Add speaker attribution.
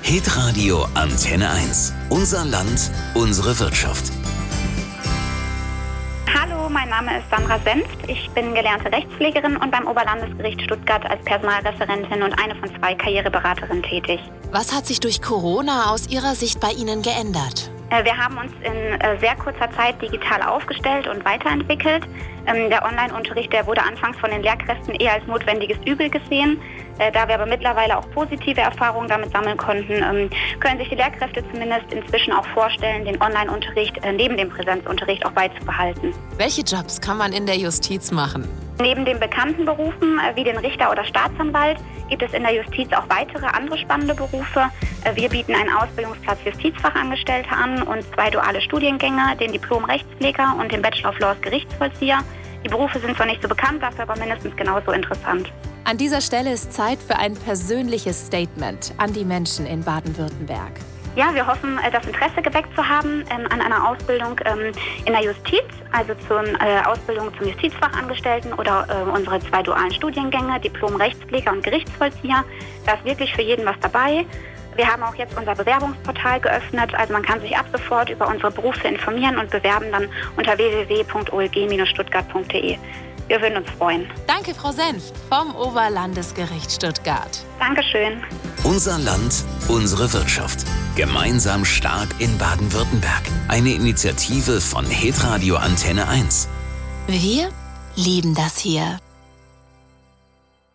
Speaker 1: Hitradio Antenne 1. Unser Land, unsere Wirtschaft.
Speaker 2: Hallo, mein Name ist Sandra Senft. Ich bin gelernte Rechtspflegerin und beim Oberlandesgericht Stuttgart als Personalreferentin und eine von 2 Karriereberaterinnen tätig.
Speaker 3: Was hat sich durch Corona aus Ihrer Sicht bei Ihnen geändert?
Speaker 2: Wir haben uns in sehr kurzer Zeit digital aufgestellt und weiterentwickelt. Der Online-Unterricht, der wurde anfangs von den Lehrkräften eher als notwendiges Übel gesehen. Da wir aber mittlerweile auch positive Erfahrungen damit sammeln konnten, können sich die Lehrkräfte zumindest inzwischen auch vorstellen, den Online-Unterricht neben dem Präsenzunterricht auch beizubehalten.
Speaker 3: Welche Jobs kann man in der Justiz machen?
Speaker 2: Neben den bekannten Berufen wie den Richter oder Staatsanwalt gibt es in der Justiz auch weitere andere spannende Berufe. Wir bieten einen Ausbildungsplatz Justizfachangestellte an und 2 duale Studiengänge, den Diplom-Rechtspfleger und den Bachelor of Laws Gerichtsvollzieher. Die Berufe sind zwar nicht so bekannt, dafür aber mindestens genauso interessant.
Speaker 3: An dieser Stelle ist Zeit für ein persönliches Statement an die Menschen in Baden-Württemberg.
Speaker 2: Ja, wir hoffen, das Interesse geweckt zu haben an einer Ausbildung in der Justiz, also zur Ausbildung zum Justizfachangestellten oder unsere 2 dualen Studiengänge, Diplom-Rechtspfleger und Gerichtsvollzieher. Da ist wirklich für jeden was dabei. Wir haben auch jetzt unser Bewerbungsportal geöffnet, also man kann sich ab sofort über unsere Berufe informieren und bewerben dann unter www.olg-stuttgart.de. Wir würden uns freuen.
Speaker 3: Danke, Frau Senft vom Oberlandesgericht Stuttgart.
Speaker 2: Dankeschön.
Speaker 1: Unser Land, unsere Wirtschaft. Gemeinsam stark in Baden-Württemberg. Eine Initiative von Hitradio Antenne 1.
Speaker 3: Wir lieben das hier.